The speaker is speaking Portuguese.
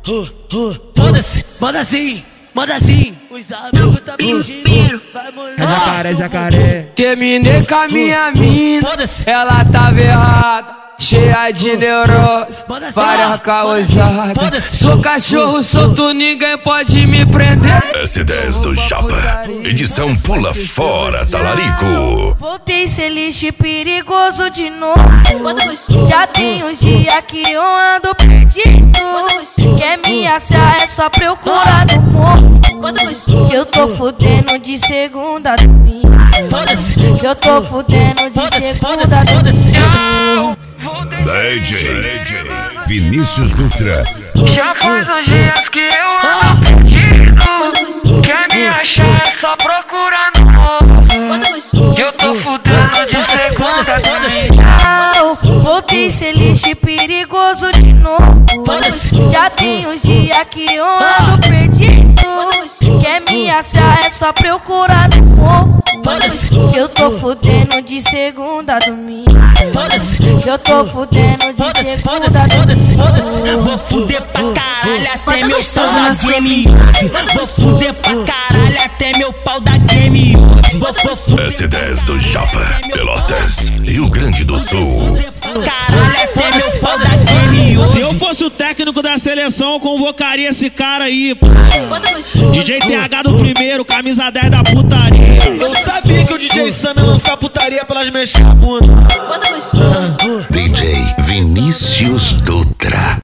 Foda-se. Manda sim. Os amigos tá pedindo. Vai molhar. É jacaré. Terminei com a minha mina, ela tava errada. Cheia de neurose, várias causadas. Sou cachorro solto, ninguém pode me prender. S10 do Japa, edição Pula Fora, Talarico. Voltei ser lixo perigoso de novo. Já tem uns dias que eu ando perdido. Quer me achar é só procurar no morro. Eu tô fudendo de segunda a domingo. Que eu tô fudendo de segunda a domingo. DJ Vinícius Dutra. Já faz uns dias que eu ando perdido. Quer me achar é só procurar no morro. Que eu tô fudendo de segunda a domingo. Voltei ser lixo perigoso de novo. Já tem uns dias que eu ando perdido. Quer me achar é só procurar no morro. Eu tô fudendo de segunda a domingo. Que eu tô fudendo de segunda a domingo. Vou fuder pra caralho até meu pau da game. Vou fuder pra caralho até meu pau da game. S10 do Japa, Pelotas, Rio Grande do Sul. Caralho até meu pau da game. Se eu fosse o técnico da seleção, eu convocaria esse cara aí, pô. DJ TH do primeiro, camisa 10 da putaria. Eu sabia que o DJ Sam ia lançar putaria pelas mexer a bunda. DJ Vinícius Dutra.